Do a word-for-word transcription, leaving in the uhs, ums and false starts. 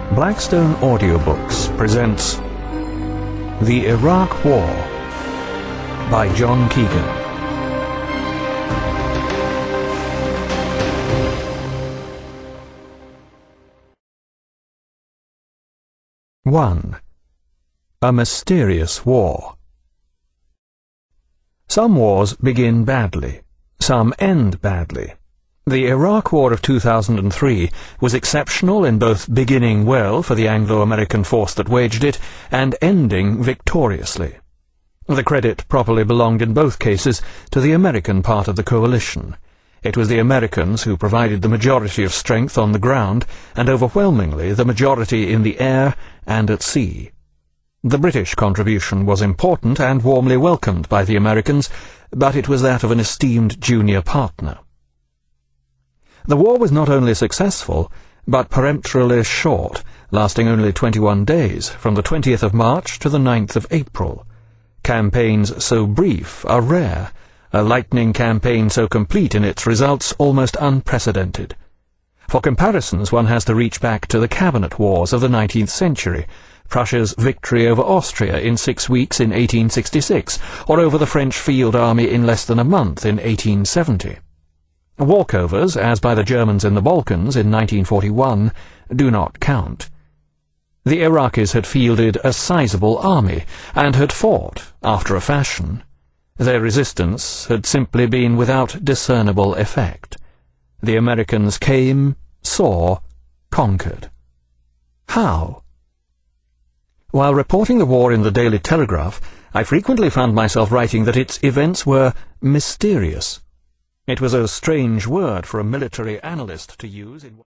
Blackstone Audiobooks presents The Iraq War by John Keegan. one. A Mysterious War. Some wars begin badly, some end badly. The Iraq War of two thousand three was exceptional in both beginning well for the Anglo-American force that waged it and ending victoriously. The credit properly belonged in both cases to the American part of the coalition. It was the Americans who provided the majority of strength on the ground and overwhelmingly the majority in the air and at sea. The British contribution was important and warmly welcomed by the Americans, but it was that of an esteemed junior partner. The war was not only successful, but peremptorily short, lasting only twenty-one days, from the twentieth of March to the ninth of April. Campaigns so brief are rare, a lightning campaign so complete in its results almost unprecedented. For comparisons one has to reach back to the cabinet wars of the nineteenth century, Prussia's victory over Austria in six weeks in eighteen sixty-six, or over the French field army in less than a month in eighteen seventy. Walkovers, as by the Germans in the Balkans in nineteen forty-one, do not count. The Iraqis had fielded a sizable army, and had fought, after a fashion. Their resistance had simply been without discernible effect. The Americans came, saw, conquered. How? While reporting the war in the Daily Telegraph, I frequently found myself writing that its events were mysterious. It was a strange word for a military analyst to use in